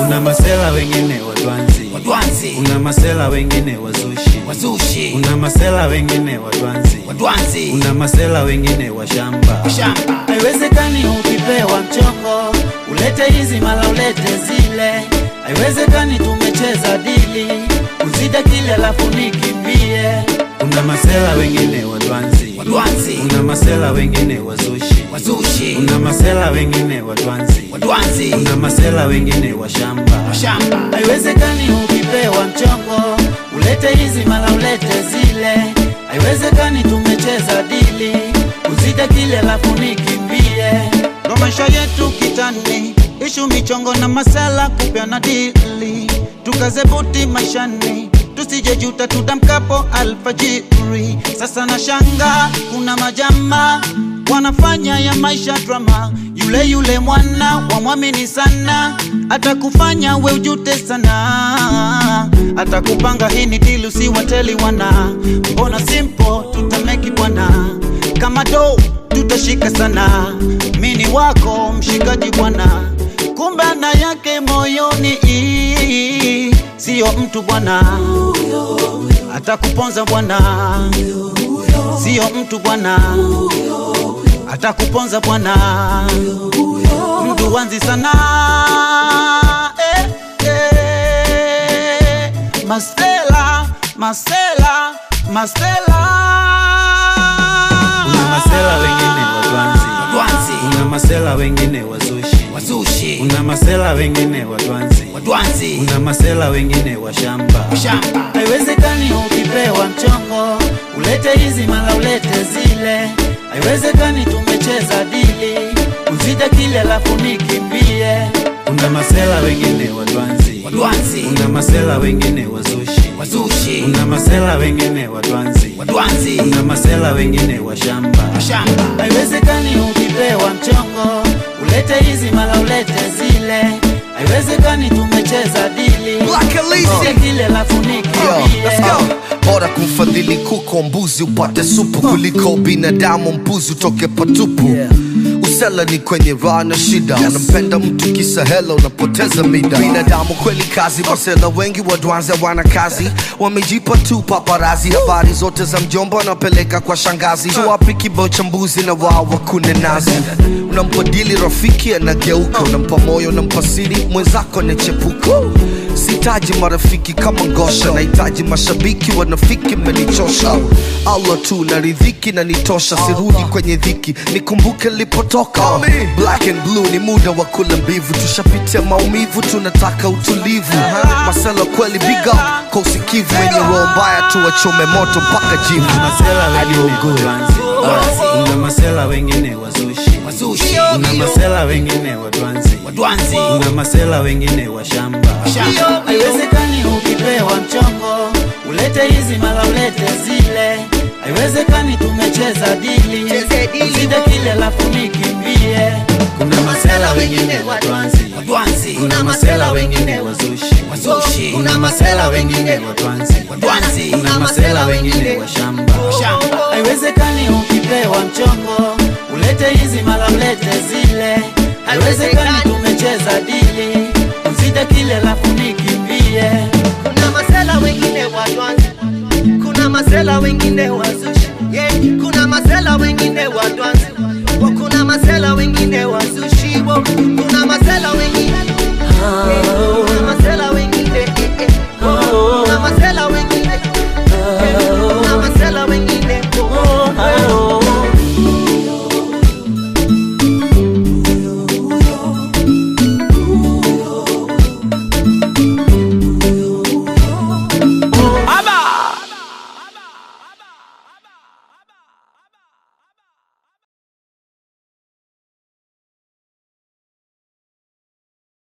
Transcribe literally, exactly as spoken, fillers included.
Kuna masela wengine wadwanzi, wadwanzi. Kuna masela wengine wazushi, wazushi. Kuna masela wengine wadwanzi, wadwanzi. Kuna masela wengine washamba, washamba. Haiwezekani ukipewa mchongo ulete hizi mala ulete zile. Haiwezekani tumecheza dili uzida kile alafu nikimbie. Kuna masela wengine wadwanzi, wadwanzi. Kuna masela wengine wazushi, wazushi. Kuna masela wengine wadwanzi, wadwanzi. Kuna masela wengine washamba, washamba. Haiwezekani ukipewa mchongo ulete hizi mala ulete zile. Haiwezekani tumecheza dili uzida kile alafu nikimbie. Ndo maisha yetu kitani, ishu michongo na masela kupeana dili. Tukaze buti maishani, tusije juta tudamkapo alfajiri. Sasa na shanga kuna majama wanafanya ya maisha drama. Yule yule mwana wamwamini sana, atakufanya we ujute sana. Atakupanga hii ni deal usiwateli wana. Mbona simple tutameki bwana, kama do tutashika sana. Mini wako mshikaji bwana, kumbe na yake moyoni sio mtu bwana. Atakuponza bwana, sio mtu bwana. Atakuponza bwana, mtu wanzi sana. eh, eh. Masela, masela, masela. Kuna masela wengine wadwanzi, wadwanzi. Kuna masela wengine wazushi, wazushi. Kuna masela wengine wadwanzi, wadwanzi. Kuna masela wengine washamba, washamba. Haiwezekani ukipewa mchongo ulete hizi mala ulete zile. Haiwezekani tumecheza dili uzida kile alafu nikimbie. Kuna masela wengine wadwanzi, wadwanzi. Kuna masela wengine wazushi, wazushi. Kuna masela wengine wadwanzi, wadwanzi. Kuna masela wengine washamba, washamba. Haiwezekani ukipewa mchongo ulete hizi mala ulete zile. Haiwezekani tumecheza dili uzida kile alafu nikimbie. Bora kumfadhili kuko mbuzi upate supu, kuliko binadamu mbuzi utoke patupu. yeah. Usela ni kwenye raha na shida, yes. Unampenda mtu kisa hela unapoteza mida. Binadamu kweli kazi, masela wengi wadwanzi wana kazi. Wamejipa tu paparazi, habari zote za mjomba wanapeleka kwa shangazi. Wapi kibao cha mbuzi na wao wakune nazi. Unampa dili rafiki anageuka, unampa moyo unampa siri mwenzako nechepuko. Sitaji marafiki kama ngosha, nahitaji mashabiki wanafiki menichosha. Allah tu na ridhiki na nitosha, sirudi kwenye dhiki nikumbuke lipotoka. Black and blue ni muda wa kula mbivu, tushapitia maumivu tunataka utulivu. Masela kweli big up kwa usikivu, wenye roho mbaya tu wachome moto mpaka jivu. Kuna masela wengine wadwanzi, Kuna masela wengine wazushi, wazushi. Kuna masela wengine wadwanzi, wadwanzi. Kuna masela wengine washamba, washamba. Haiwezekani ukipewa mchongo ulete hizi mala ulete zile. Haiwezekani tumecheza dili uzida kile alafu nikimbie. Kuna masela wengine wadwanzi, wadwanzi. Kuna masela wengine wazushi, wazushi. Kuna masela wengine wadwanzi, wadwanzi. Kuna masela wengine washamba, washamba. Haiwezekani ukipewa mchongo ulete hizi mala ulete zile. Haiwezekani tumecheza dili uzida kile alafu nikimbie. Kuna masela wengine wadwanzi, kuna masela wengine wazushi, yeah. Kuna masela wengine wadwanzi, kuna masela wengine wazushi,